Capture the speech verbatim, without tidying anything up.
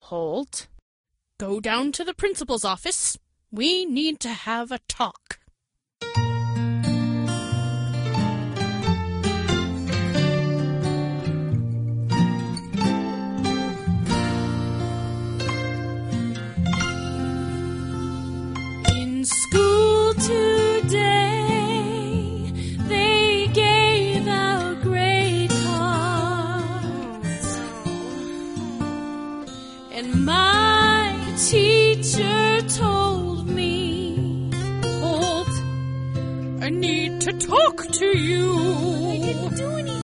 Holt. Go down to the principal's office. We need to have a talk. In school today, they gave out grade cards, and my teacher told me, Holt, I need to talk to you.